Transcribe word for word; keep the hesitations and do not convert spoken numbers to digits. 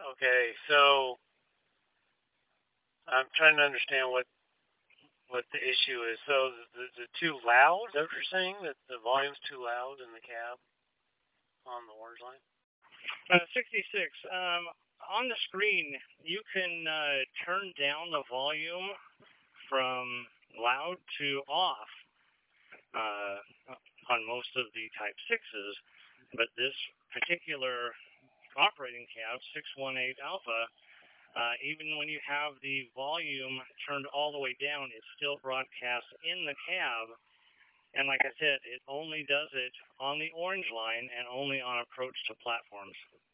Okay, so I'm trying to understand what what the issue is. So the the too loud? Is that what you're saying? That the volume's too loud in the cab on the orange line? Uh, sixty-six. Um, on the screen, you can uh, turn down the volume from loud to off uh, on most of the Type sixes, but this particular operating cab, six one eight Alpha, uh, even when you have the volume turned all the way down, it still broadcasts in the cab. And like I said, it only does it on the orange line and only on approach to platforms.